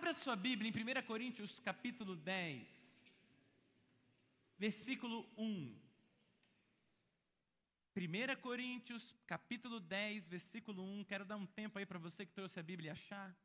Abra sua Bíblia em 1 Coríntios capítulo 10, versículo 1. 1 Coríntios capítulo 10, versículo 1. Quero dar um tempo aí para você que trouxe a Bíblia achar.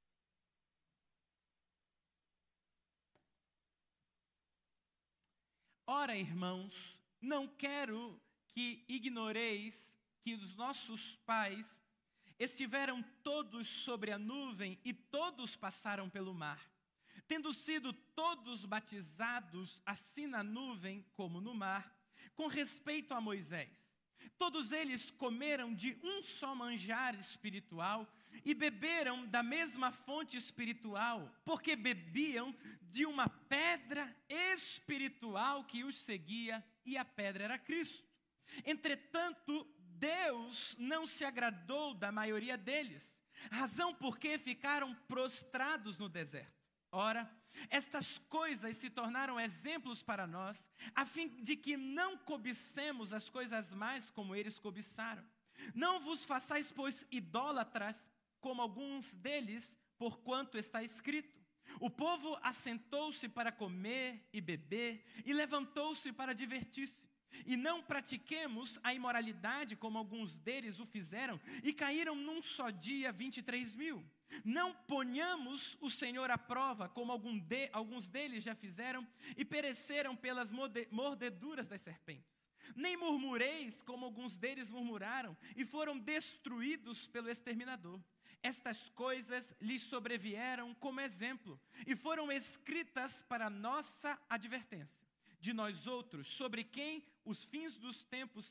Ora, irmãos, não quero que ignoreis que os nossos pais estiveram todos sobre a nuvem e todos passaram pelo mar, tendo sido todos batizados, assim na nuvem como no mar, com respeito a Moisés. Todos eles comeram de um só manjar espiritual e beberam da mesma fonte espiritual, porque bebiam de uma pedra espiritual que os seguia, e a pedra era Cristo. Entretanto, Deus não se agradou da maioria deles, razão porque ficaram prostrados no deserto. Ora, estas coisas se tornaram exemplos para nós, a fim de que não cobicemos as coisas mais como eles cobiçaram. Não vos façais, pois, idólatras, como alguns deles, porquanto está escrito: o povo assentou-se para comer e beber, e levantou-se para divertir-se. E não pratiquemos a imoralidade, como alguns deles o fizeram, e caíram num só dia 23.000. Não ponhamos o Senhor à prova, como alguns deles já fizeram, e pereceram pelas mordeduras das serpentes. Nem murmureis, como alguns deles murmuraram, e foram destruídos pelo exterminador. Estas coisas lhes sobrevieram como exemplo, e foram escritas para nossa advertência. De nós outros, sobre quem os fins dos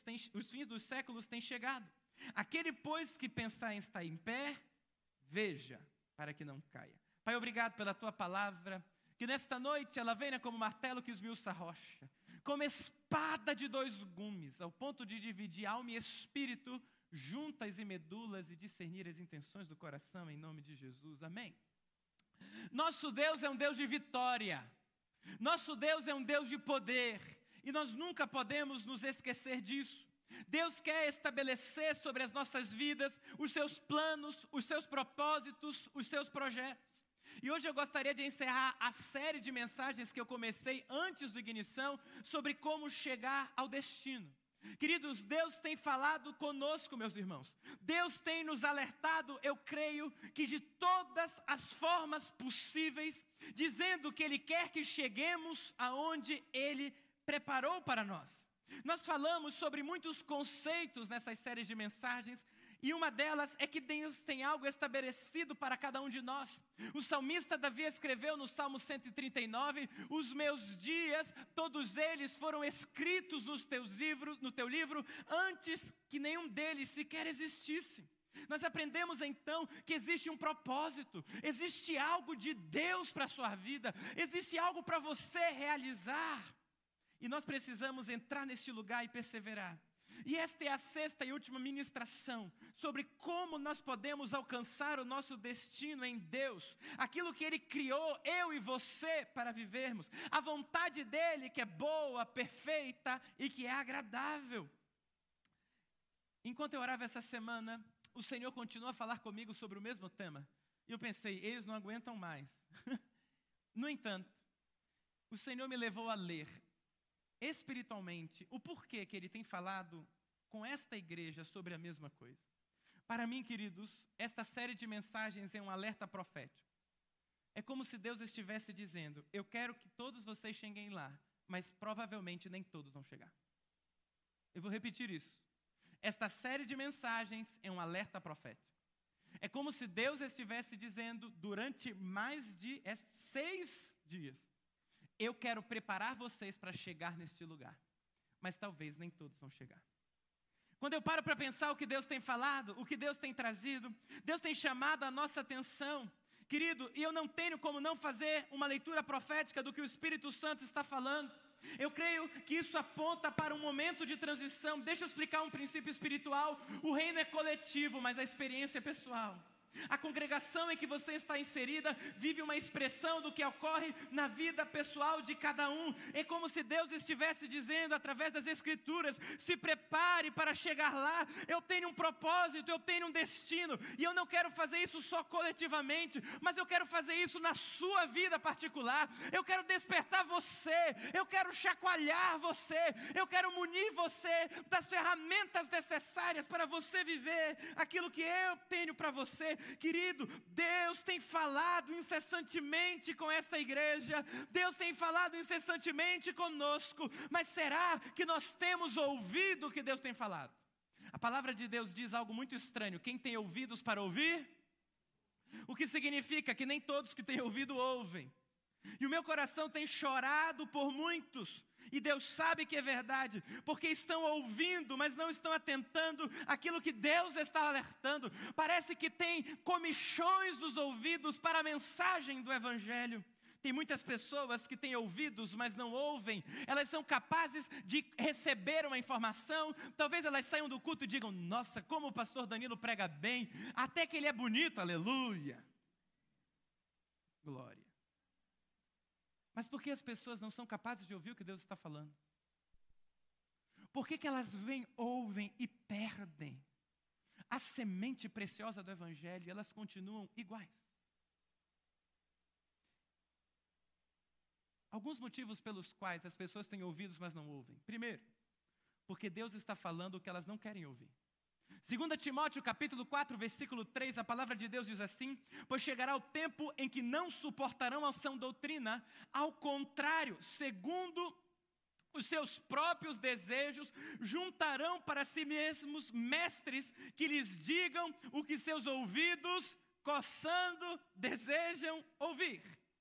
séculos têm chegado. Aquele, pois, que pensar em estar em pé, veja, para que não caia. Pai, obrigado pela tua palavra, que nesta noite ela venha como martelo que esmiuça a rocha, como espada de dois gumes, ao ponto de dividir alma e espírito, juntas e medulas, e discernir as intenções do coração, em nome de Jesus, amém. Nosso Deus é um Deus de vitória. Nosso Deus é um Deus de poder, e nós nunca podemos nos esquecer disso. Deus quer estabelecer sobre as nossas vidas os seus planos, os seus propósitos, os seus projetos. E hoje eu gostaria de encerrar a série de mensagens que eu comecei antes do Ignição sobre como chegar ao destino. Queridos, Deus tem falado conosco, meus irmãos. Deus tem nos alertado, eu creio, que de todas as formas possíveis, dizendo que Ele quer que cheguemos aonde Ele preparou para nós. Nós falamos sobre muitos conceitos nessas séries de mensagens, e uma delas é que Deus tem algo estabelecido para cada um de nós. O salmista Davi escreveu no Salmo 139, os meus dias, todos eles foram escritos no teu livro, antes que nenhum deles sequer existisse. Nós aprendemos então que existe um propósito, existe algo de Deus para a sua vida, existe algo para você realizar. E nós precisamos entrar neste lugar e perseverar. E esta é a sexta e última ministração sobre como nós podemos alcançar o nosso destino em Deus. Aquilo que Ele criou, eu e você, para vivermos. A vontade dEle que é boa, perfeita e que é agradável. Enquanto eu orava essa semana, o Senhor continuou a falar comigo sobre o mesmo tema. E eu pensei, eles não aguentam mais. No entanto, o Senhor me levou a ler espiritualmente o porquê que Ele tem falado com esta igreja sobre a mesma coisa. Para mim, queridos, esta série de mensagens é um alerta profético. É como se Deus estivesse dizendo, eu quero que todos vocês cheguem lá, mas provavelmente nem todos vão chegar. Eu vou repetir isso. Esta série de mensagens é um alerta profético. É como se Deus estivesse dizendo, durante mais de 6 dias, eu quero preparar vocês para chegar neste lugar, mas talvez nem todos vão chegar. Quando eu paro para pensar o que Deus tem falado, o que Deus tem trazido, Deus tem chamado a nossa atenção, querido, e eu não tenho como não fazer uma leitura profética do que o Espírito Santo está falando. Eu creio que isso aponta para um momento de transição. Deixa eu explicar um princípio espiritual. O reino é coletivo, mas a experiência é pessoal. A congregação em que você está inserida vive uma expressão do que ocorre na vida pessoal de cada um. É como se Deus estivesse dizendo através das Escrituras: se prepare para chegar lá. Eu tenho um propósito, eu tenho um destino. E eu não quero fazer isso só coletivamente, mas eu quero fazer isso na sua vida particular. Eu quero despertar você, eu quero chacoalhar você, eu quero munir você das ferramentas necessárias para você viver aquilo que eu tenho para você. Querido, Deus tem falado incessantemente com esta igreja, Deus tem falado incessantemente conosco, mas será que nós temos ouvido o que Deus tem falado? A palavra de Deus diz algo muito estranho: quem tem ouvidos para ouvir? O que significa que nem todos que têm ouvido ouvem. E o meu coração tem chorado por muitos, e Deus sabe que é verdade, porque estão ouvindo, mas não estão atentando àquilo que Deus está alertando. Parece que tem comichões nos ouvidos para a mensagem do Evangelho. Tem muitas pessoas que têm ouvidos, mas não ouvem. Elas são capazes de receber uma informação. Talvez elas saiam do culto e digam: nossa, como o pastor Danilo prega bem, até que ele é bonito, aleluia. Glória. Mas por que as pessoas não são capazes de ouvir o que Deus está falando? Por que elas vêm, ouvem e perdem a semente preciosa do Evangelho e elas continuam iguais? Alguns motivos pelos quais as pessoas têm ouvidos, mas não ouvem. Primeiro, porque Deus está falando o que elas não querem ouvir. 2 Timóteo capítulo 4, versículo 3, a palavra de Deus diz assim: pois chegará o tempo em que não suportarão a sã doutrina, ao contrário, segundo os seus próprios desejos, juntarão para si mesmos mestres que lhes digam o que seus ouvidos, coçando, desejam ouvir.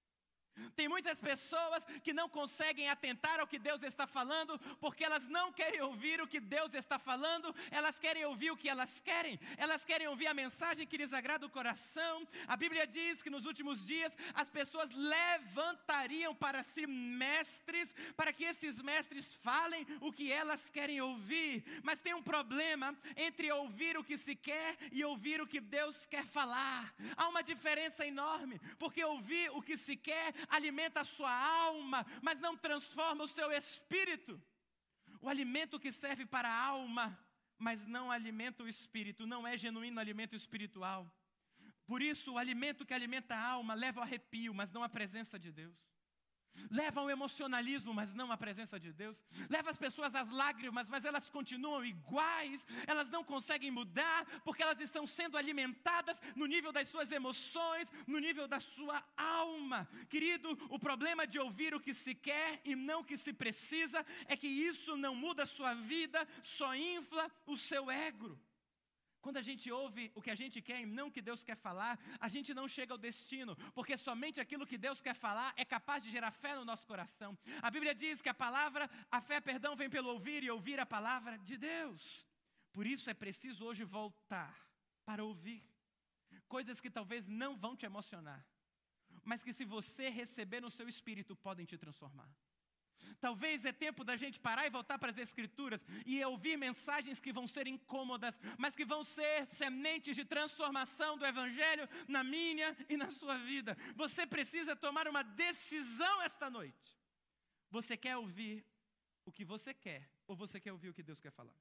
Tem muitas pessoas que não conseguem atentar ao que Deus está falando, porque elas não querem ouvir o que Deus está falando, elas querem ouvir o que elas querem ouvir a mensagem que lhes agrada o coração. A Bíblia diz que nos últimos dias as pessoas levantariam para si mestres, para que esses mestres falem o que elas querem ouvir. Mas tem um problema entre ouvir o que se quer e ouvir o que Deus quer falar. Há uma diferença enorme, porque ouvir o que se quer alimenta a sua alma, mas não transforma o seu espírito. O alimento que serve para a alma, mas não alimenta o espírito, não é genuíno alimento espiritual. Por isso, o alimento que alimenta a alma leva ao arrepio, mas não à presença de Deus. Leva ao emocionalismo, mas não à presença de Deus. Leva as pessoas às lágrimas, mas elas continuam iguais. Elas não conseguem mudar, porque elas estão sendo alimentadas no nível das suas emoções, no nível da sua alma. Querido, o problema de ouvir o que se quer e não o que se precisa é que isso não muda a sua vida, só infla o seu ego. Quando a gente ouve o que a gente quer e não o que Deus quer falar, a gente não chega ao destino, porque somente aquilo que Deus quer falar é capaz de gerar fé no nosso coração. A Bíblia diz que a fé, vem pelo ouvir e ouvir a palavra de Deus. Por isso é preciso hoje voltar para ouvir coisas que talvez não vão te emocionar, mas que se você receber no seu espírito podem te transformar. Talvez é tempo da gente parar e voltar para as Escrituras e ouvir mensagens que vão ser incômodas, mas que vão ser sementes de transformação do Evangelho na minha e na sua vida. Você precisa tomar uma decisão esta noite. Você quer ouvir o que você quer ou você quer ouvir o que Deus quer falar?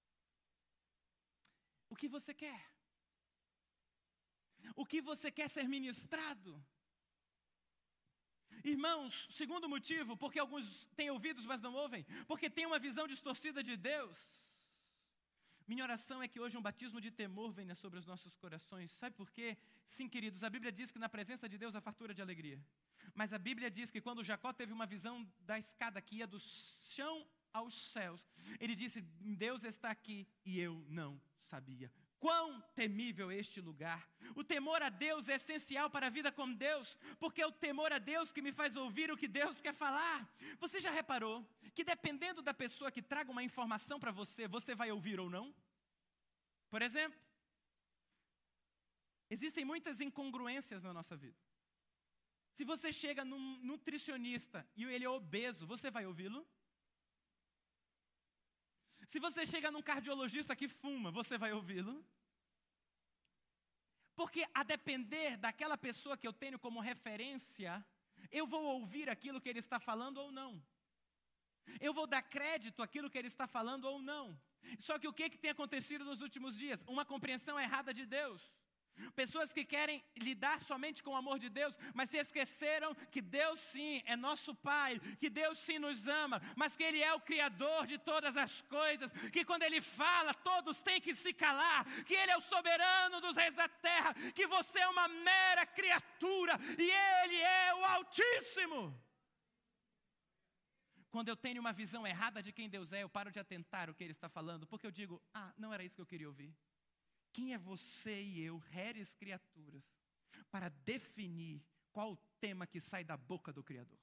O que você quer? O que você quer ser ministrado? Irmãos, segundo motivo, porque alguns têm ouvidos, mas não ouvem, porque têm uma visão distorcida de Deus. Minha oração é que hoje um batismo de temor venha sobre os nossos corações. Sabe por quê? Sim, queridos, a Bíblia diz que na presença de Deus há fartura de alegria. Mas a Bíblia diz que quando Jacó teve uma visão da escada que ia do chão aos céus, ele disse: Deus está aqui e eu não sabia. Quão temível é este lugar. O temor a Deus é essencial para a vida com Deus, porque é o temor a Deus que me faz ouvir o que Deus quer falar. Você já reparou que dependendo da pessoa que traga uma informação para você, você vai ouvir ou não? Por exemplo, existem muitas incongruências na nossa vida. Se você chega num nutricionista e ele é obeso, você vai ouvi-lo? Se você chega num cardiologista que fuma, você vai ouvi-lo? Porque a depender daquela pessoa que eu tenho como referência, eu vou ouvir aquilo que ele está falando ou não. Eu vou dar crédito àquilo que ele está falando ou não. Só que o que tem acontecido nos últimos dias? Uma compreensão errada de Deus. Pessoas que querem lidar somente com o amor de Deus, mas se esqueceram que Deus sim é nosso Pai, que Deus sim nos ama, mas que Ele é o Criador de todas as coisas, que quando Ele fala, todos têm que se calar, que Ele é o soberano dos reis da terra, que você é uma mera criatura e Ele é o Altíssimo. Quando eu tenho uma visão errada de quem Deus é, eu paro de atentar o que Ele está falando, porque eu digo, não era isso que eu queria ouvir. Quem é você e eu, réis criaturas, para definir qual o tema que sai da boca do Criador?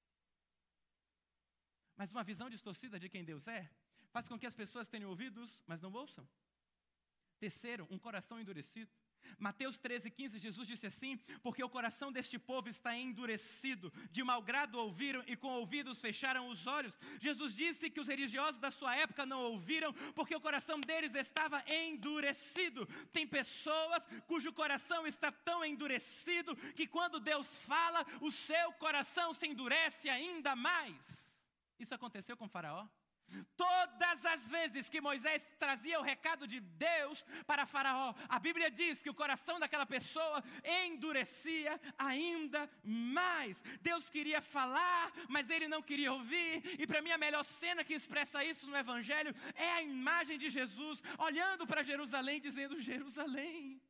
Mas uma visão distorcida de quem Deus é, faz com que as pessoas tenham ouvidos, mas não ouçam. Terceiro, um coração endurecido. Mateus 13:15, Jesus disse assim: porque o coração deste povo está endurecido, de mau grado ouviram e com ouvidos fecharam os olhos. Jesus disse que os religiosos da sua época não ouviram, porque o coração deles estava endurecido. Tem pessoas cujo coração está tão endurecido, que quando Deus fala, o seu coração se endurece ainda mais. Isso aconteceu com Faraó. Todas as vezes que Moisés trazia o recado de Deus para Faraó, a Bíblia diz que o coração daquela pessoa endurecia ainda mais. Deus queria falar, mas ele não queria ouvir. E para mim a melhor cena que expressa isso no Evangelho é a imagem de Jesus olhando para Jerusalém, dizendo: Jerusalém,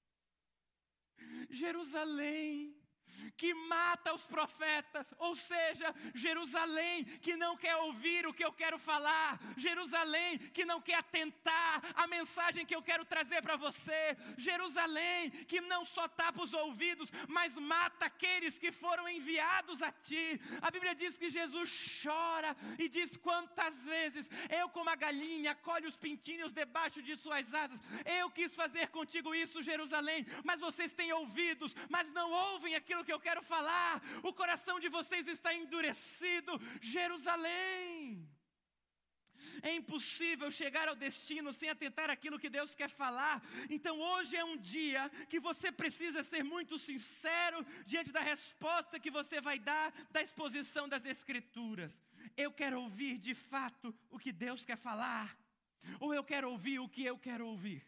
Jerusalém, que mata os profetas, ou seja, Jerusalém que não quer ouvir o que eu quero falar, Jerusalém que não quer atentar à mensagem que eu quero trazer para você, Jerusalém que não só tapa os ouvidos, mas mata aqueles que foram enviados a ti. A Bíblia diz que Jesus chora e diz: quantas vezes eu, como a galinha, colho os pintinhos debaixo de suas asas, eu quis fazer contigo isso, Jerusalém, mas vocês têm ouvidos, mas não ouvem aquilo que eu quero falar. O coração de vocês está endurecido, Jerusalém. É impossível chegar ao destino sem atentar àquilo que Deus quer falar. Então hoje é um dia que você precisa ser muito sincero diante da resposta que você vai dar da exposição das Escrituras. Eu quero ouvir de fato o que Deus quer falar, ou eu quero ouvir o que eu quero ouvir?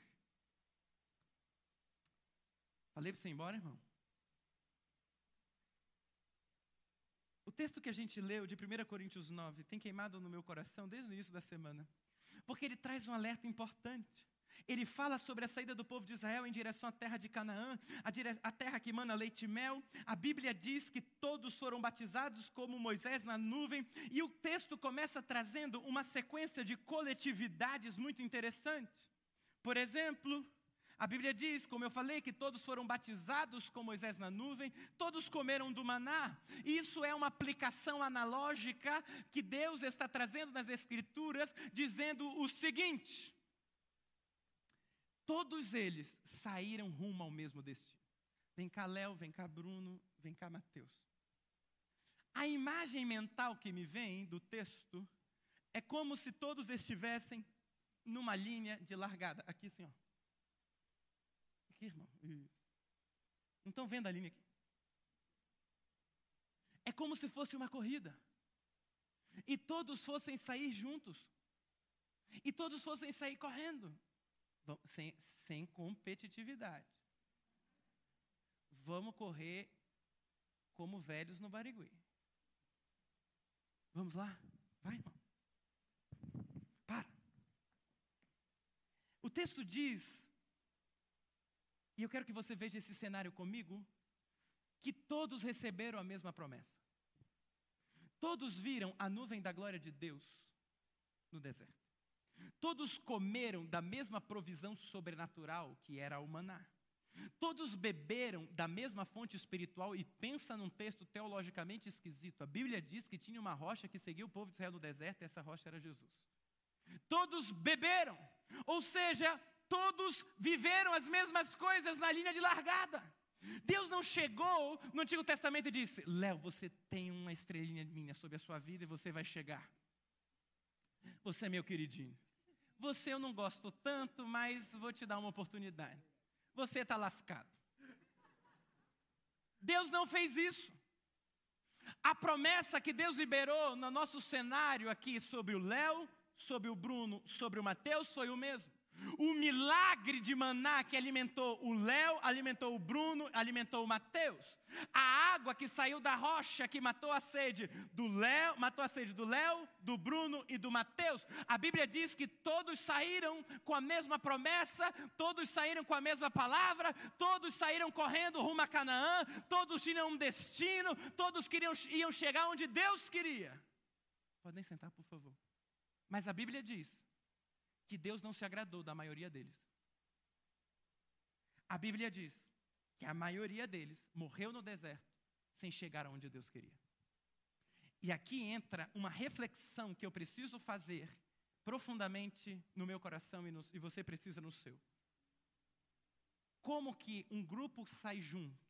Falei para você ir embora, irmão? O texto que a gente leu de 1 Coríntios 9 tem queimado no meu coração desde o início da semana, porque ele traz um alerta importante. Ele fala sobre a saída do povo de Israel em direção à terra de Canaã, a terra que emana leite e mel. A Bíblia diz que todos foram batizados como Moisés na nuvem, e o texto começa trazendo uma sequência de coletividades muito interessante. Por exemplo, a Bíblia diz, como eu falei, que todos foram batizados com Moisés na nuvem, todos comeram do maná. Isso é uma aplicação analógica que Deus está trazendo nas Escrituras, dizendo o seguinte: todos eles saíram rumo ao mesmo destino. Vem cá, Léo, vem cá, Bruno, vem cá, Mateus. A imagem mental que me vem do texto é como se todos estivessem numa linha de largada. Aqui assim, ó. Aqui, irmão. Isso. Não estão vendo a linha aqui? É como se fosse uma corrida. E todos fossem sair juntos. E todos fossem sair correndo. Sem competitividade. Vamos correr como velhos no Barigui. Vamos lá? Vai, irmão. Para. O texto diz, e eu quero que você veja esse cenário comigo, que todos receberam a mesma promessa. Todos viram a nuvem da glória de Deus no deserto. Todos comeram da mesma provisão sobrenatural que era o maná. Todos beberam da mesma fonte espiritual, e pensa num texto teologicamente esquisito. A Bíblia diz que tinha uma rocha que seguia o povo de Israel no deserto, e essa rocha era Jesus. Todos beberam, ou seja, todos viveram as mesmas coisas na linha de largada. Deus não chegou no Antigo Testamento e disse: Léo, você tem uma estrelinha minha sobre a sua vida e você vai chegar. Você é meu queridinho. Você eu não gosto tanto, mas vou te dar uma oportunidade. você está lascado. Deus não fez isso. A promessa que Deus liberou no nosso cenário aqui sobre o Léo, sobre o Bruno, sobre o Mateus, foi o mesmo. O milagre de maná que alimentou o Léo, alimentou o Bruno, alimentou o Mateus. A água que saiu da rocha que matou a sede do Léo, do Bruno e do Mateus. A Bíblia diz que todos saíram com a mesma promessa, todos saíram com a mesma palavra, todos saíram correndo rumo a Canaã, todos tinham um destino, todos iam chegar onde Deus queria. Podem sentar, por favor. Mas a Bíblia diz que Deus não se agradou da maioria deles. A Bíblia diz que a maioria deles morreu no deserto sem chegar aonde Deus queria. E aqui entra uma reflexão que eu preciso fazer profundamente no meu coração e você precisa no seu. Como que um grupo sai junto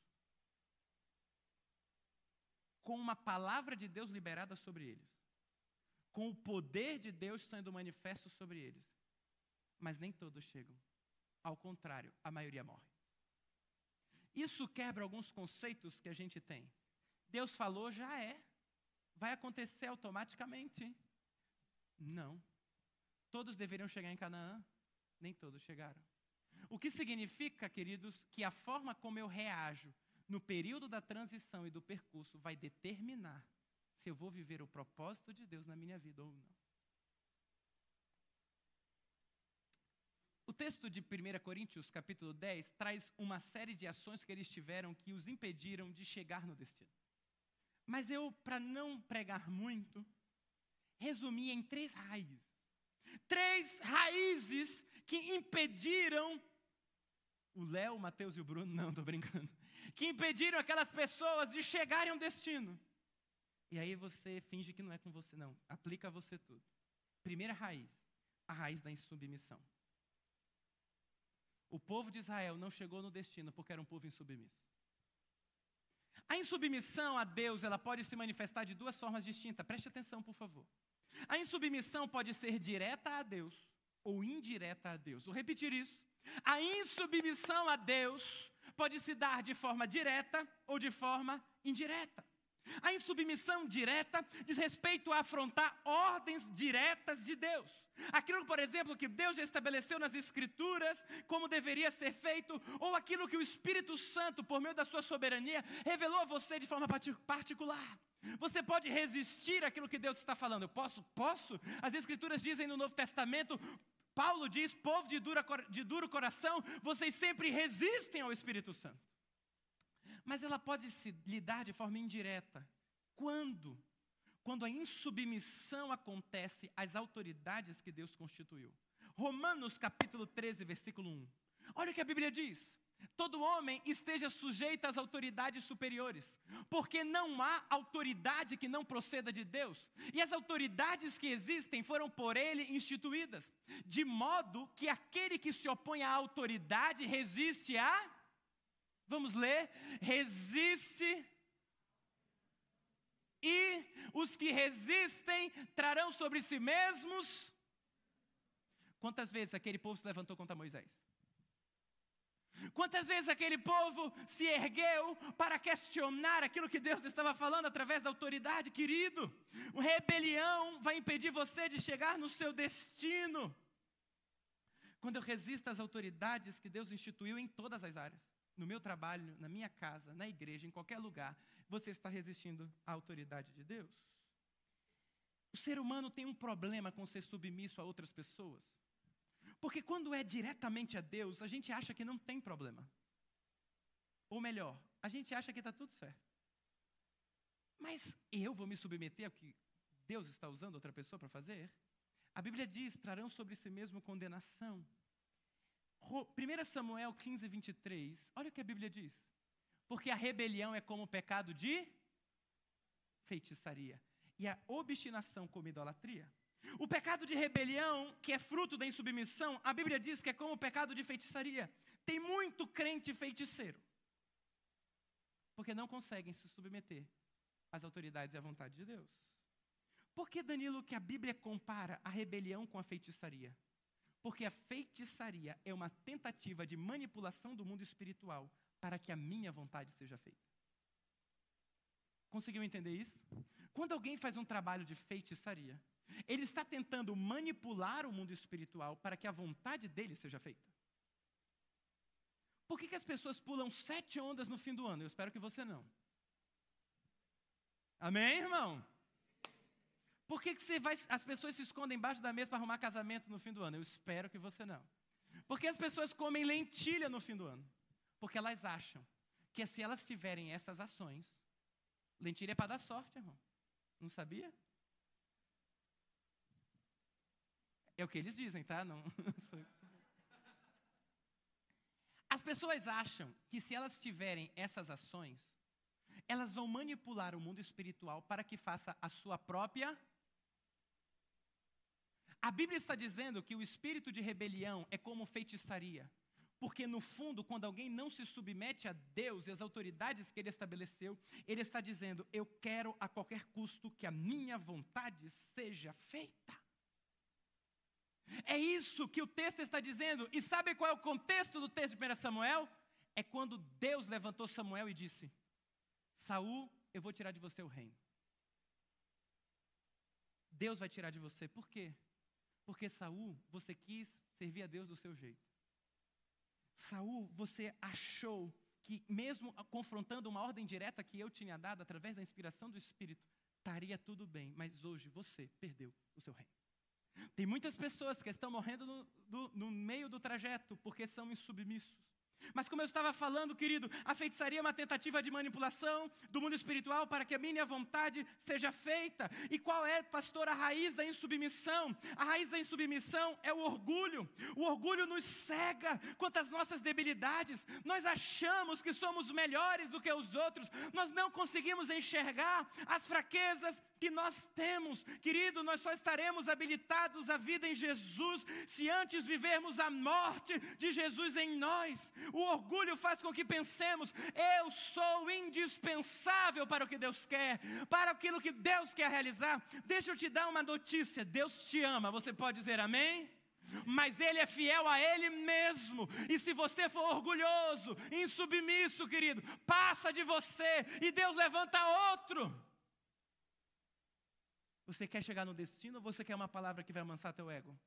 com uma palavra de Deus liberada sobre eles, com o poder de Deus sendo manifesto sobre eles, mas nem todos chegam. Ao contrário, a maioria morre. Isso quebra alguns conceitos que a gente tem. Deus falou, já é. Vai acontecer automaticamente. Não. Todos deveriam chegar em Canaã, nem todos chegaram. O que significa, queridos, que a forma como eu reajo no período da transição e do percurso vai determinar se eu vou viver o propósito de Deus na minha vida ou não. O texto de 1 Coríntios, capítulo 10, traz uma série de ações que eles tiveram que os impediram de chegar no destino. Mas eu, para não pregar muito, resumi em 3 raízes. 3 raízes que impediram o Léo, o Mateus e o Bruno, não, estou brincando, que impediram aquelas pessoas de chegarem ao destino. E aí você finge que não é com você, não. Aplica a você tudo. Primeira raiz, a raiz da insubmissão. O povo de Israel não chegou no destino porque era um povo insubmisso. A insubmissão a Deus, ela pode se manifestar de 2 formas distintas. Preste atenção, por favor. A insubmissão pode ser direta a Deus ou indireta a Deus. Vou repetir isso. A insubmissão a Deus pode se dar de forma direta ou de forma indireta. A insubmissão direta diz respeito a afrontar ordens diretas de Deus. Aquilo, por exemplo, que Deus já estabeleceu nas Escrituras como deveria ser feito, ou aquilo que o Espírito Santo, por meio da sua soberania, revelou a você de forma particular. Você pode resistir àquilo que Deus está falando. Eu posso? Posso. As Escrituras dizem no Novo Testamento, Paulo diz, povo de duro coração, vocês sempre resistem ao Espírito Santo. Mas ela pode se lidar de forma indireta. Quando? Quando a insubmissão acontece às autoridades que Deus constituiu. Romanos capítulo 13, versículo 1. Olha o que a Bíblia diz. Todo homem esteja sujeito às autoridades superiores, porque não há autoridade que não proceda de Deus. E as autoridades que existem foram por Ele instituídas. De modo que aquele que se opõe à autoridade resiste a... Vamos ler. Resiste. E os que resistem trarão sobre si mesmos. Quantas vezes aquele povo se levantou contra Moisés? Quantas vezes aquele povo se ergueu para questionar aquilo que Deus estava falando através da autoridade? Querido, uma rebelião vai impedir você de chegar no seu destino. Quando eu resisto às autoridades que Deus instituiu em todas as áreas, no meu trabalho, na minha casa, na igreja, em qualquer lugar, você está resistindo à autoridade de Deus. O ser humano tem um problema com ser submisso a outras pessoas. Porque quando é diretamente a Deus, a gente acha que não tem problema. Ou melhor, a gente acha que está tudo certo. Mas eu vou me submeter ao que Deus está usando outra pessoa para fazer? A Bíblia diz, trarão sobre si mesmo condenação. 1 Samuel 15, 23, olha o que a Bíblia diz. Porque a rebelião é como o pecado de feitiçaria, e a obstinação como idolatria. O pecado de rebelião, que é fruto da insubmissão, a Bíblia diz que é como o pecado de feitiçaria. Tem muito crente feiticeiro, porque não conseguem se submeter às autoridades e à vontade de Deus. Por que, Danilo, que a Bíblia compara a rebelião com a feitiçaria? Porque a feitiçaria é uma tentativa de manipulação do mundo espiritual para que a minha vontade seja feita. Conseguiu entender isso? Quando alguém faz um trabalho de feitiçaria, ele está tentando manipular o mundo espiritual para que a vontade dele seja feita. Por que as pessoas pulam 7 ondas no fim do ano? Eu espero que você não. Amém, irmão? Por que as pessoas se escondem embaixo da mesa para arrumar casamento no fim do ano? Eu espero que você não. Por que as pessoas comem lentilha no fim do ano? Porque elas acham que se elas tiverem essas ações, lentilha é para dar sorte, irmão. Não sabia? É o que eles dizem, tá? Não sou eu. As pessoas acham que se elas tiverem essas ações, elas vão manipular o mundo espiritual para que faça a sua própria. A Bíblia está dizendo que o espírito de rebelião é como feitiçaria. Porque, no fundo, quando alguém não se submete a Deus e às autoridades que Ele estabeleceu, Ele está dizendo, eu quero a qualquer custo que a minha vontade seja feita. É isso que o texto está dizendo. E sabe qual é o contexto do texto de 1 Samuel? É quando Deus levantou Samuel e disse, Saul, eu vou tirar de você o reino. Deus vai tirar de você. Por quê? Porque Saul, você quis servir a Deus do seu jeito. Saul, você achou que mesmo confrontando uma ordem direta que eu tinha dado através da inspiração do Espírito, estaria tudo bem, mas hoje você perdeu o seu reino. Tem muitas pessoas que estão morrendo no meio do trajeto porque são insubmissos. Mas como eu estava falando, querido, a feitiçaria é uma tentativa de manipulação do mundo espiritual para que a minha vontade seja feita. E qual é, pastor, a raiz da insubmissão? A raiz da insubmissão é o orgulho. O orgulho nos cega quanto às nossas debilidades. Nós achamos que somos melhores do que os outros. Nós não conseguimos enxergar as fraquezas que nós temos. Querido, nós só estaremos habilitados à vida em Jesus se antes vivermos a morte de Jesus em nós. O orgulho faz com que pensemos, eu sou indispensável para o que Deus quer, para aquilo que Deus quer realizar. Deixa eu te dar uma notícia, Deus te ama, você pode dizer amém? Mas Ele é fiel a Ele mesmo. E se você for orgulhoso, insubmisso, querido, passa de você e Deus levanta outro. Você quer chegar no destino ou você quer uma palavra que vai amansar teu ego?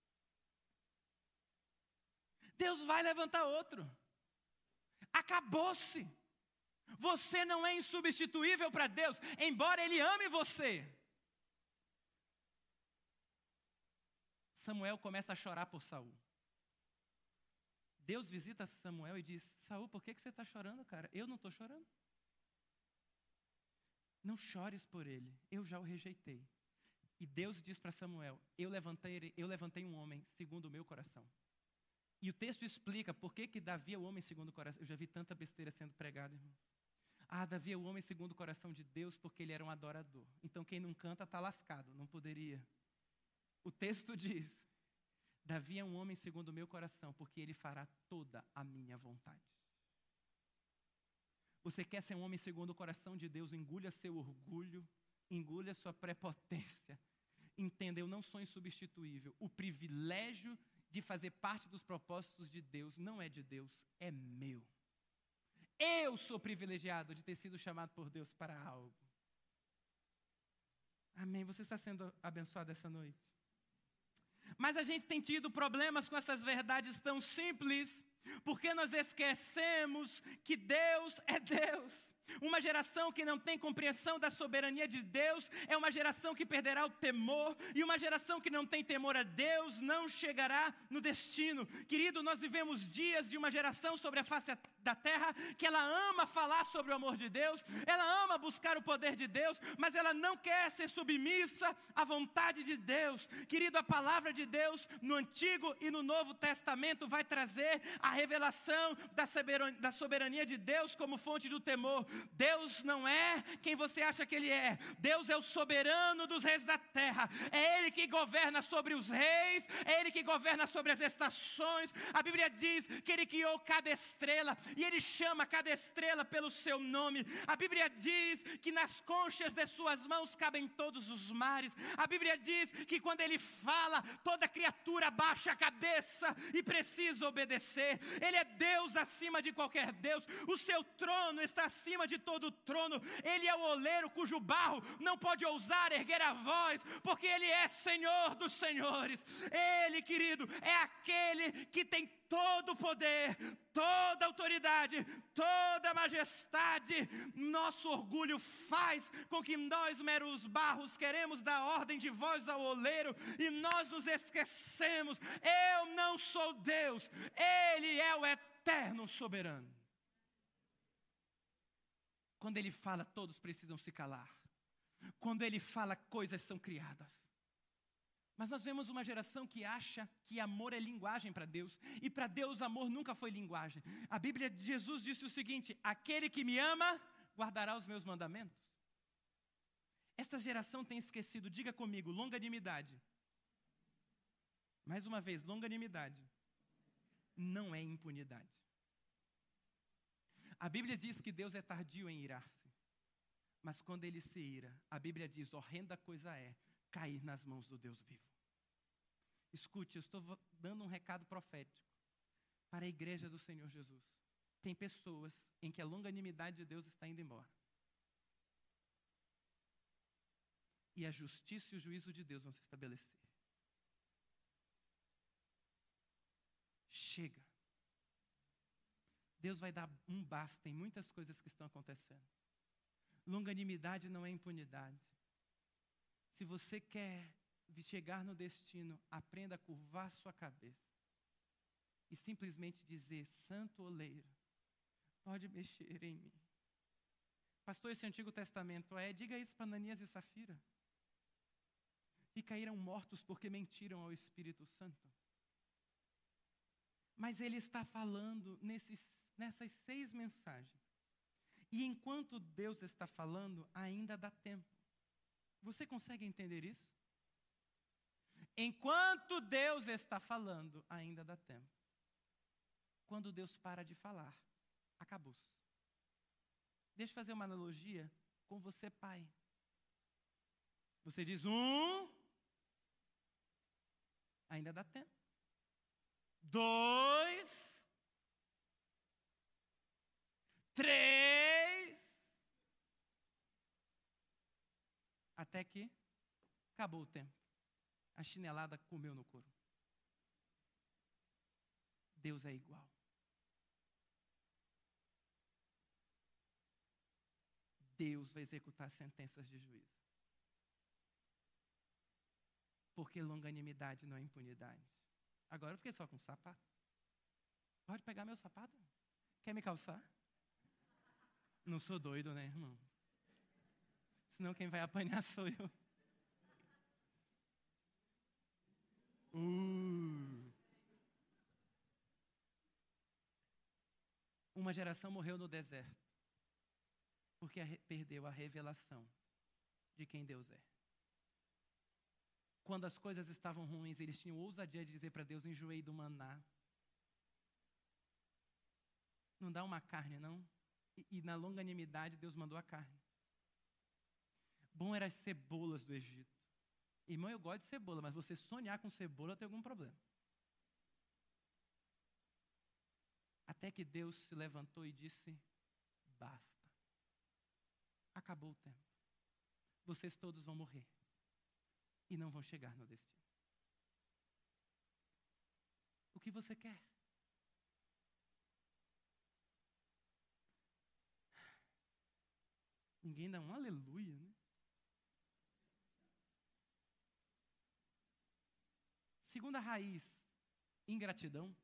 Deus vai levantar outro. Acabou-se. Você não é insubstituível para Deus, embora Ele ame você. Samuel começa a chorar por Saul. Deus visita Samuel e diz, Saul, por que você está chorando, cara? Eu não estou chorando. Não chores por ele, eu já o rejeitei. E Deus diz para Samuel, eu levantei um homem segundo o meu coração. E o texto explica por que Davi é o homem segundo o coração. Eu já vi tanta besteira sendo pregada, irmãos. Davi é o homem segundo o coração de Deus porque ele era um adorador. Então quem não canta está lascado, não poderia. O texto diz, Davi é um homem segundo o meu coração porque ele fará toda a minha vontade. Você quer ser um homem segundo o coração de Deus, engulha seu orgulho, engulha sua prepotência. Entenda, eu não sou insubstituível. O privilégio de fazer parte dos propósitos de Deus não é de Deus, é meu. Eu sou privilegiado de ter sido chamado por Deus para algo. Amém? Você está sendo abençoado essa noite? Mas a gente tem tido problemas com essas verdades tão simples, porque nós esquecemos que Deus é Deus. Uma geração que não tem compreensão da soberania de Deus é uma geração que perderá o temor, e uma geração que não tem temor a Deus não chegará no destino. Querido, nós vivemos dias de uma geração sobre a face da terra que ela ama falar sobre o amor de Deus, ela ama buscar o poder de Deus, mas ela não quer ser submissa à vontade de Deus. Querido, a palavra de Deus no Antigo e no Novo Testamento vai trazer a revelação da soberania de Deus como fonte do temor. Deus não é quem você acha que Ele é. Deus é o soberano dos reis da terra. É Ele que governa sobre os reis, é Ele que governa sobre as estações. A Bíblia diz que Ele criou cada estrela e Ele chama cada estrela pelo seu nome. A Bíblia diz que nas conchas de suas mãos cabem todos os mares. A Bíblia diz que quando Ele fala, toda criatura baixa a cabeça e precisa obedecer. Ele é Deus acima de qualquer Deus. O seu trono está acima de todo trono. Ele é o oleiro cujo barro não pode ousar erguer a voz, porque Ele é Senhor dos senhores. Ele, querido, é aquele que tem todo o poder, toda a autoridade, toda a majestade. Nosso orgulho faz com que nós, meros barros, queremos dar ordem de voz ao oleiro e nós nos esquecemos. Eu não sou Deus, Ele é o eterno soberano. Quando Ele fala, todos precisam se calar. Quando Ele fala, coisas são criadas. Mas nós vemos uma geração que acha que amor é linguagem para Deus. E para Deus amor nunca foi linguagem. A Bíblia de Jesus disse o seguinte: aquele que me ama, guardará os meus mandamentos. Esta geração tem esquecido, diga comigo, longanimidade. Mais uma vez, longanimidade não é impunidade. A Bíblia diz que Deus é tardio em irar-se. Mas quando Ele se ira, a Bíblia diz, horrenda coisa é cair nas mãos do Deus vivo. Escute, eu estou dando um recado profético para a igreja do Senhor Jesus. Tem pessoas em que a longanimidade de Deus está indo embora. E a justiça e o juízo de Deus vão se estabelecer. Chega. Deus vai dar um basta em muitas coisas que estão acontecendo. Longanimidade não é impunidade. Se você quer chegar no destino, aprenda a curvar sua cabeça e simplesmente dizer, santo oleiro, pode mexer em mim. Pastor, esse Antigo Testamento diga isso para Ananias e Safira. E caíram mortos porque mentiram ao Espírito Santo. Mas ele está falando nessas 6 mensagens. E enquanto Deus está falando, ainda dá tempo. Você consegue entender isso? Enquanto Deus está falando, ainda dá tempo. Quando Deus para de falar, acabou-se. Deixa eu fazer uma analogia com você, pai. Você diz 1, ainda dá tempo. 2, 3, até que acabou o tempo. A chinelada comeu no couro. Deus é igual. Deus vai executar sentenças de juízo. Porque longanimidade não é impunidade. Agora eu fiquei só com o sapato. Pode pegar meu sapato? Quer me calçar? Não sou doido, né, irmão? Senão quem vai apanhar sou eu. Uma geração morreu no deserto porque perdeu a revelação de quem Deus é. Quando as coisas estavam ruins, eles tinham ousadia de dizer para Deus, enjoei do maná. Não dá uma carne, não? E na longanimidade, Deus mandou a carne. Bom eram as cebolas do Egito. Irmão, eu gosto de cebola, mas você sonhar com cebola tem algum problema. Até que Deus se levantou e disse, basta. Acabou o tempo. Vocês todos vão morrer. E não vão chegar no destino. O que você quer? Ninguém dá um aleluia, né? Segunda raiz, ingratidão.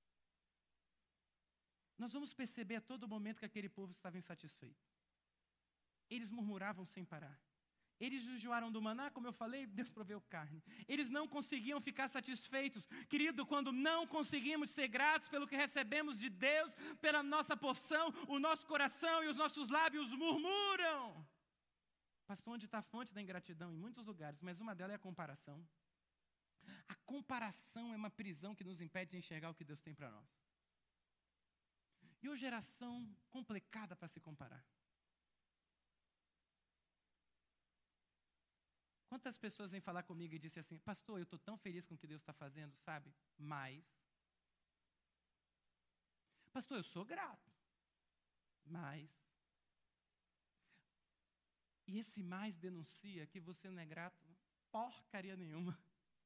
Nós vamos perceber a todo momento que aquele povo estava insatisfeito. Eles murmuravam sem parar. Eles jejuaram do maná, como eu falei, Deus proveu carne. Eles não conseguiam ficar satisfeitos. Querido, quando não conseguimos ser gratos pelo que recebemos de Deus, pela nossa porção, o nosso coração e os nossos lábios murmuram. Pastor, onde está a fonte da ingratidão? Em muitos lugares, mas uma delas é a comparação. A comparação é uma prisão que nos impede de enxergar o que Deus tem para nós. E uma geração complicada para se comparar. Quantas pessoas vêm falar comigo e dizem assim, pastor, eu estou tão feliz com o que Deus está fazendo, sabe? Mas, pastor, eu sou grato. Mas, e esse mais denuncia que você não é grato porcaria nenhuma.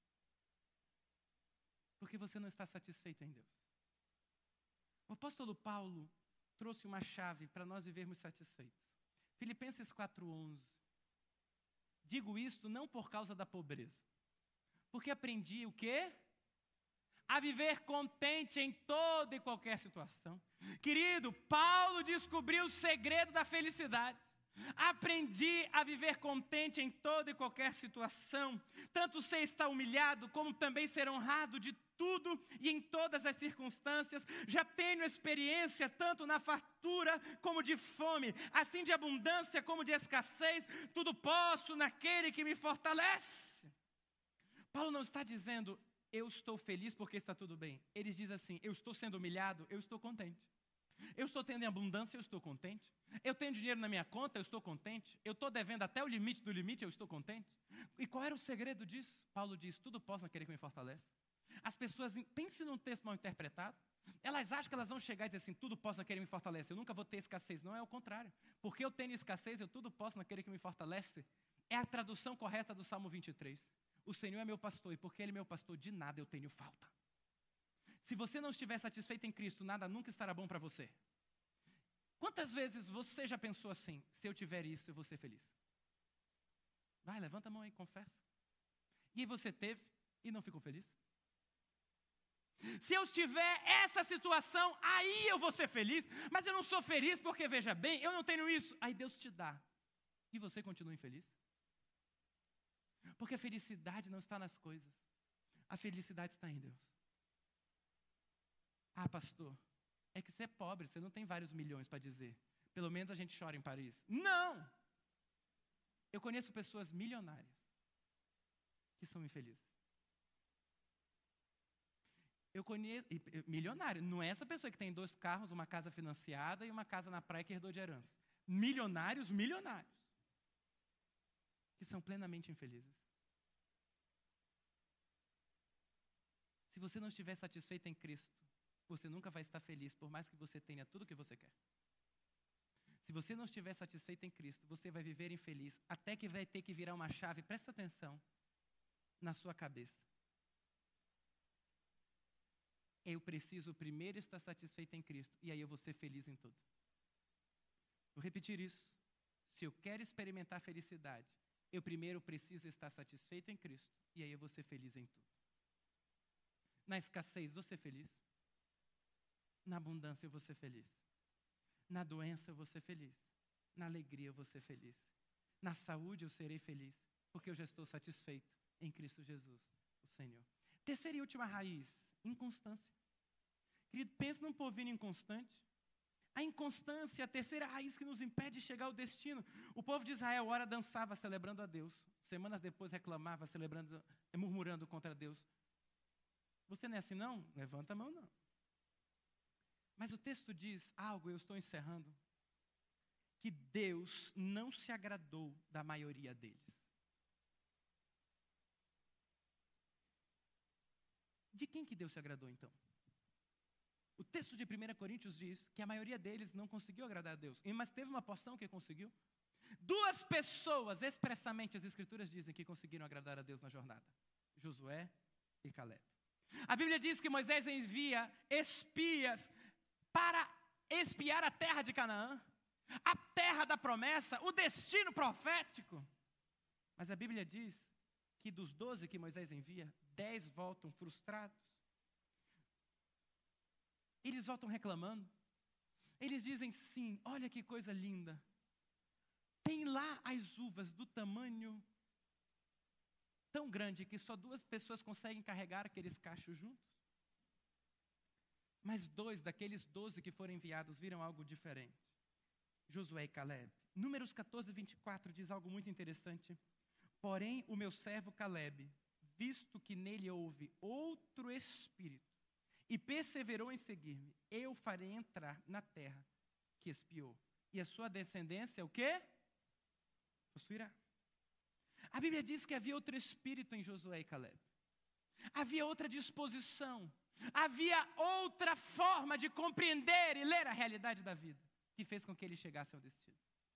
Porque você não está satisfeito em Deus. O apóstolo Paulo trouxe uma chave para nós vivermos satisfeitos. Filipenses 4:11. Digo isto não por causa da pobreza, porque aprendi o quê? A viver contente em toda e qualquer situação. Querido, Paulo descobriu o segredo da felicidade. Aprendi a viver contente em toda e qualquer situação, tanto ser estar humilhado, como também ser honrado de tudo e em todas as circunstâncias. Já tenho experiência tanto na fartura como de fome, assim de abundância como de escassez, tudo posso naquele que me fortalece. Paulo não está dizendo, eu estou feliz porque está tudo bem. Ele diz assim, eu estou sendo humilhado, eu estou contente. Eu estou tendo em abundância, eu estou contente. Eu tenho dinheiro na minha conta, eu estou contente. Eu estou devendo até o limite do limite, eu estou contente. E qual era o segredo disso? Paulo diz, tudo posso naquele que me fortalece. As pessoas, pensem num texto mal interpretado, elas acham que elas vão chegar e dizer assim, tudo posso naquele que me fortalece. Eu nunca vou ter escassez. Não, é o contrário. Porque eu tenho escassez, eu tudo posso naquele que me fortalece. É a tradução correta do Salmo 23. O Senhor é meu pastor, e porque Ele é meu pastor, de nada eu tenho falta. Se você não estiver satisfeito em Cristo, nada nunca estará bom para você. Quantas vezes você já pensou assim, se eu tiver isso, eu vou ser feliz? Vai, levanta a mão aí, confessa. E aí você teve e não ficou feliz? Se eu tiver essa situação, aí eu vou ser feliz, mas eu não sou feliz porque, veja bem, eu não tenho isso. Aí Deus te dá e você continua infeliz? Porque a felicidade não está nas coisas, a felicidade está em Deus. Ah, pastor, é que você é pobre, você não tem vários milhões para dizer. Pelo menos a gente chora em Paris. Não! Eu conheço pessoas milionárias que são infelizes. Eu conheço, milionário, não é essa pessoa que tem 2 carros, uma casa financiada e uma casa na praia que herdou de herança. Milionários, que são plenamente infelizes. Se você não estiver satisfeito em Cristo, você nunca vai estar feliz, por mais que você tenha tudo o que você quer. Se você não estiver satisfeito em Cristo, você vai viver infeliz, até que vai ter que virar uma chave, presta atenção, na sua cabeça. Eu preciso primeiro estar satisfeito em Cristo, e aí eu vou ser feliz em tudo. Vou repetir isso. Se eu quero experimentar felicidade, eu primeiro preciso estar satisfeito em Cristo, e aí eu vou ser feliz em tudo. Na escassez, vou ser feliz. Na abundância, eu vou ser feliz. Na doença, eu vou ser feliz. Na alegria, eu vou ser feliz. Na saúde, eu serei feliz, porque eu já estou satisfeito em Cristo Jesus, o Senhor. Terceira e última raiz, inconstância. Querido, pense num povinho inconstante. A inconstância é a terceira raiz que nos impede de chegar ao destino. O povo de Israel, ora dançava celebrando a Deus. Semanas depois reclamava, celebrando, murmurando contra Deus. Você não é assim não? Levanta a mão não. Mas o texto diz algo, eu estou encerrando, que Deus não se agradou da maioria deles. De quem que Deus se agradou então? O texto de 1 Coríntios diz que a maioria deles não conseguiu agradar a Deus, mas teve uma porção que conseguiu. 2 pessoas, expressamente as Escrituras dizem que conseguiram agradar a Deus na jornada: Josué e Caleb. A Bíblia diz que Moisés envia espias para espiar a terra de Canaã, a terra da promessa, o destino profético. Mas a Bíblia diz que dos 12 que Moisés envia, 10 voltam frustrados. Eles voltam reclamando. Eles dizem sim, olha que coisa linda. Tem tem lá as uvas do tamanho tão grande que só 2 pessoas conseguem carregar aqueles cachos juntos. Mas 2 daqueles 12 que foram enviados viram algo diferente. Josué e Caleb. Números 14, 24 diz algo muito interessante. Porém, o meu servo Caleb, visto que nele houve outro espírito, e perseverou em seguir-me, eu farei entrar na terra que espiou. E a sua descendência, o quê? Possuirá. A Bíblia diz que havia outro espírito em Josué e Caleb. Havia outra disposição. Havia outra forma de compreender e ler a realidade da vida, que fez com que ele chegasse ao destino.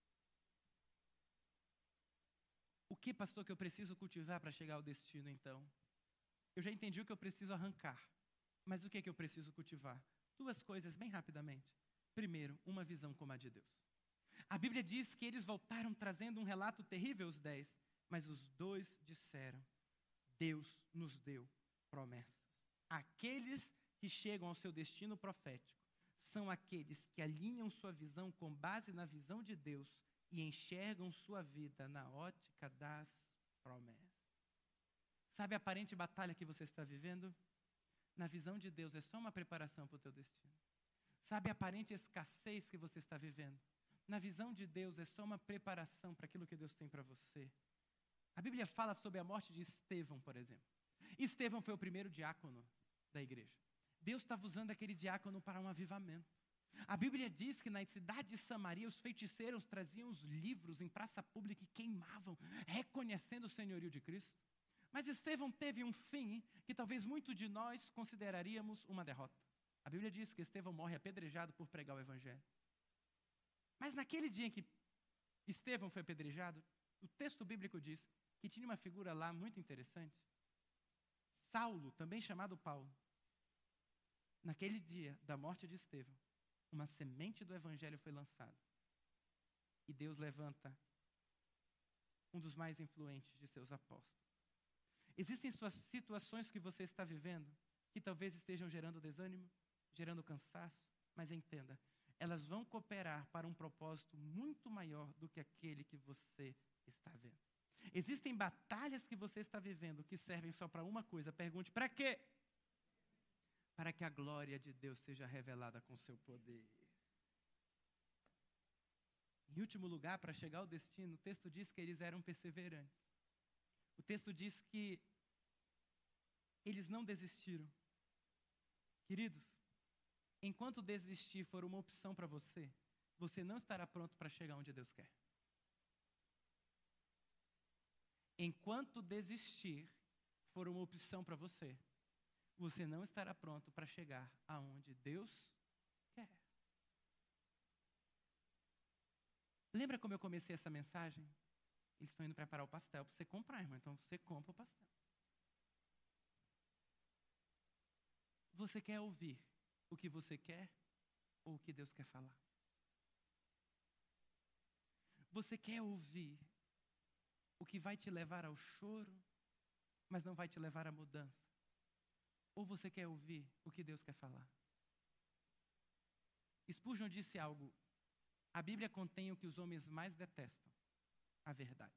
O que, pastor, que eu preciso cultivar para chegar ao destino, então? Eu já entendi o que eu preciso arrancar. Mas o que eu preciso cultivar? 2 coisas, bem rapidamente. Primeiro, uma visão como a de Deus. A Bíblia diz que eles voltaram trazendo um relato terrível, os 10. Mas os 2 disseram, Deus nos deu promessas. Aqueles que chegam ao seu destino profético são aqueles que alinham sua visão com base na visão de Deus e enxergam sua vida na ótica das promessas. Sabe a aparente batalha que você está vivendo? Na visão de Deus é só uma preparação para o teu destino. Sabe a aparente escassez que você está vivendo? Na visão de Deus é só uma preparação para aquilo que Deus tem para você. A Bíblia fala sobre a morte de Estevão, por exemplo. Estevão foi o primeiro diácono da igreja. Deus estava usando aquele diácono para um avivamento. A Bíblia diz que na cidade de Samaria, os feiticeiros traziam os livros em praça pública e queimavam, reconhecendo o senhorio de Cristo. Mas Estevão teve um fim que talvez muitos de nós consideraríamos uma derrota. A Bíblia diz que Estevão morre apedrejado por pregar o evangelho. Mas naquele dia em que Estevão foi apedrejado, o texto bíblico diz que tinha uma figura lá muito interessante. Saulo, também chamado Paulo. Naquele dia da morte de Estevão, uma semente do evangelho foi lançada. E Deus levanta um dos mais influentes de seus apóstolos. Existem situações que você está vivendo que talvez estejam gerando desânimo, gerando cansaço, mas entenda, elas vão cooperar para um propósito muito maior do que aquele que você está vendo. Existem batalhas que você está vivendo que servem só para uma coisa. Pergunte, para quê? Para que a glória de Deus seja revelada com seu poder. Em último lugar, para chegar ao destino, o texto diz que eles eram perseverantes. O texto diz que eles não desistiram. Queridos, enquanto desistir for uma opção para você, você não estará pronto para chegar onde Deus quer. Enquanto desistir for uma opção para você, você não estará pronto para chegar aonde Deus quer. Lembra como eu comecei essa mensagem? Eles estão indo preparar o pastel para você comprar, irmão. Então você compra o pastel. Você quer ouvir o que você quer ou o que Deus quer falar? Você quer ouvir o que vai te levar ao choro, mas não vai te levar à mudança? Ou você quer ouvir o que Deus quer falar? Spurgeon disse algo. A Bíblia contém o que os homens mais detestam, a verdade.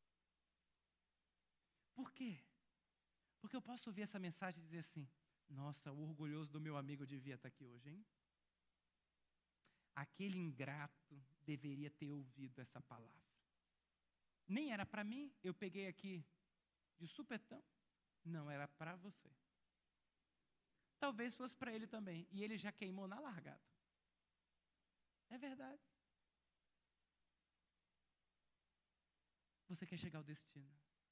Por quê? Porque eu posso ouvir essa mensagem e dizer assim, nossa, o orgulhoso do meu amigo devia estar aqui hoje, hein? Aquele ingrato deveria ter ouvido essa palavra. Nem era para mim, eu peguei aqui de supetão. Não, era para você. Talvez fosse para ele também. E ele já queimou na largada. É verdade. Você quer chegar ao destino.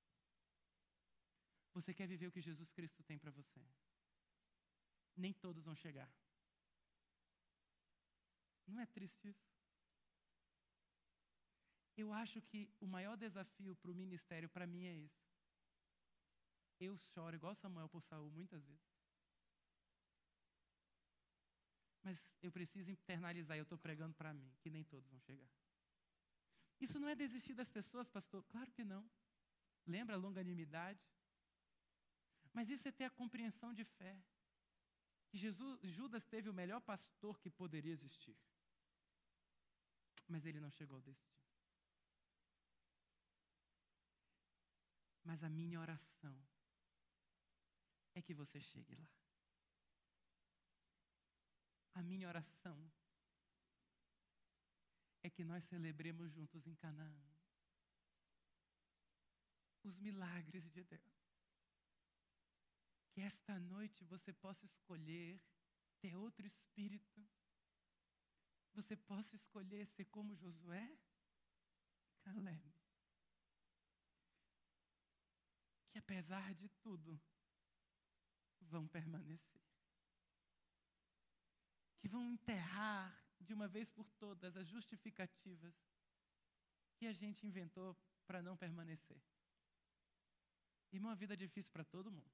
Você quer viver o que Jesus Cristo tem para você. Nem todos vão chegar. Não é triste isso? Eu acho que o maior desafio para o ministério, para mim, é esse. Eu choro igual Samuel por Saul muitas vezes. Mas eu preciso internalizar, eu estou pregando para mim, que nem todos vão chegar. Isso não é desistir das pessoas, pastor? Claro que não. Lembra a longanimidade? Mas isso é ter a compreensão de fé. Que Judas teve o melhor pastor que poderia existir. Mas ele não chegou ao destino. Mas a minha oração é que você chegue lá. A minha oração é que nós celebremos juntos em Canaã os milagres de Deus. Que esta noite você possa escolher ter outro espírito. Você possa escolher ser como Josué, Caleb. Que apesar de tudo, vão permanecer. Que vão enterrar de uma vez por todas as justificativas que a gente inventou para não permanecer. Irmão, a vida é difícil para todo mundo.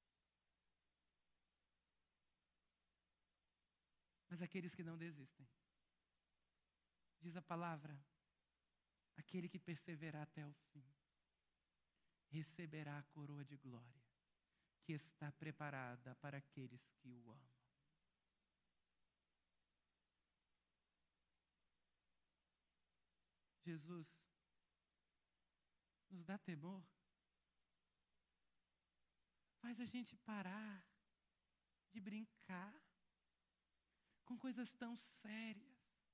Mas aqueles que não desistem, diz a palavra, aquele que perseverar até o fim, receberá a coroa de glória que está preparada para aqueles que o amam. Jesus nos dá temor, faz a gente parar de brincar com coisas tão sérias.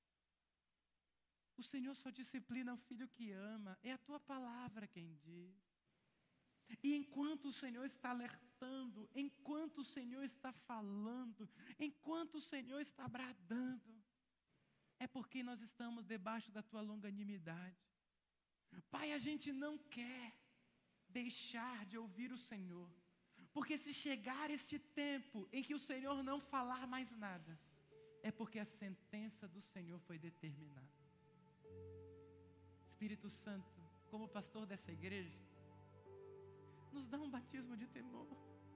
O Senhor só disciplina o filho que ama, é a tua palavra quem diz. E enquanto o Senhor está alertando, enquanto o Senhor está falando, enquanto o Senhor está bradando, é porque nós estamos debaixo da tua longanimidade. Pai, a gente não quer deixar de ouvir o Senhor, porque se chegar este tempo em que o Senhor não falar mais nada, é porque a sentença do Senhor foi determinada. Espírito Santo, como pastor dessa igreja, nos dá um batismo de temor.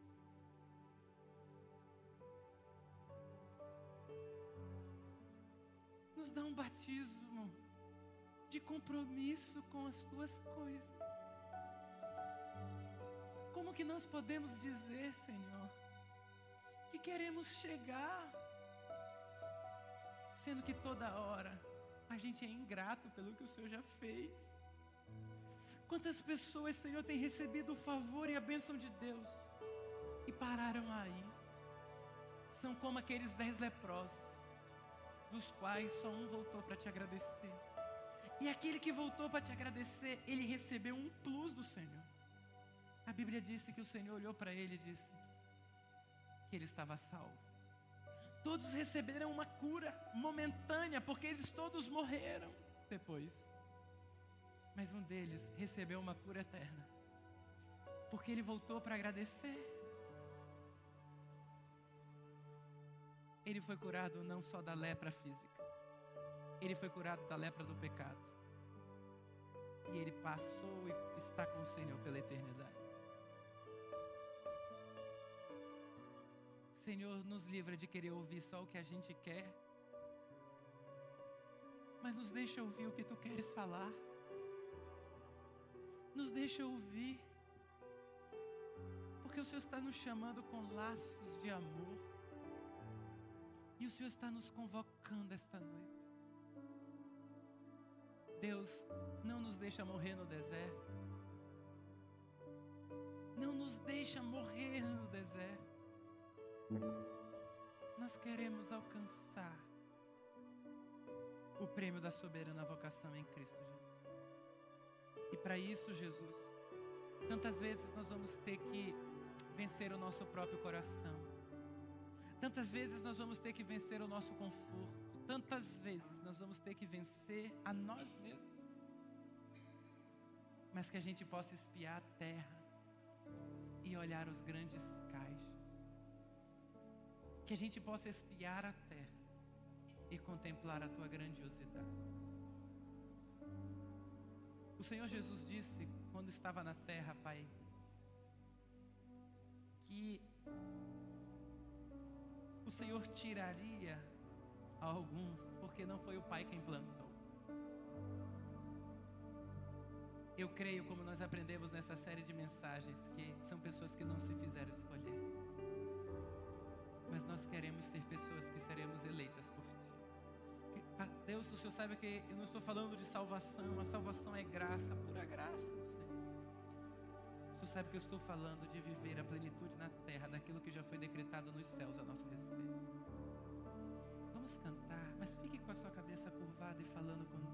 Nos dá um batismo de compromisso com as tuas coisas. Como que nós podemos dizer, Senhor, que queremos chegar, sendo que toda hora a gente é ingrato pelo que o Senhor já fez? Quantas pessoas, Senhor, têm recebido o favor e a bênção de Deus e pararam aí? São como aqueles 10 leprosos, dos quais só um voltou para te agradecer. E aquele que voltou para te agradecer, ele recebeu um plus do Senhor. A Bíblia disse que o Senhor olhou para ele e disse que ele estava salvo. Todos receberam uma cura momentânea, porque eles todos morreram depois. Mas um deles recebeu uma cura eterna, porque ele voltou para agradecer. Ele foi curado não só da lepra física, ele foi curado da lepra do pecado. E ele passou e está com o Senhor pela eternidade. Senhor, nos livra de querer ouvir só o que a gente quer, mas nos deixa ouvir o que Tu queres falar. Nos deixa ouvir, porque o Senhor está nos chamando com laços de amor, e o Senhor está nos convocando esta noite. Deus, não nos deixa morrer no deserto. Não nos deixa morrer no deserto. Nós queremos alcançar o prêmio da soberana vocação em Cristo Jesus. E para isso, Jesus, tantas vezes nós vamos ter que vencer o nosso próprio coração. Tantas vezes nós vamos ter que vencer o nosso conforto. Tantas vezes nós vamos ter que vencer a nós mesmos. Mas que a gente possa espiar a terra e olhar os grandes caixas. Que a gente possa espiar a terra e contemplar a Tua grandiosidade. O Senhor Jesus disse, quando estava na terra, Pai, que o Senhor tiraria a alguns, porque não foi o Pai quem plantou. Eu creio, como nós aprendemos nessa série de mensagens, que são pessoas que não se fizeram escolher. Mas nós queremos ser pessoas que seremos eleitas por Ti. Deus, o Senhor sabe que eu não estou falando de salvação. A salvação é graça, pura graça do Senhor. sabe que eu estou falando de viver a plenitude na terra, daquilo que já foi decretado nos céus a nosso respeito. Vamos cantar, mas fique com a sua cabeça curvada e falando conosco.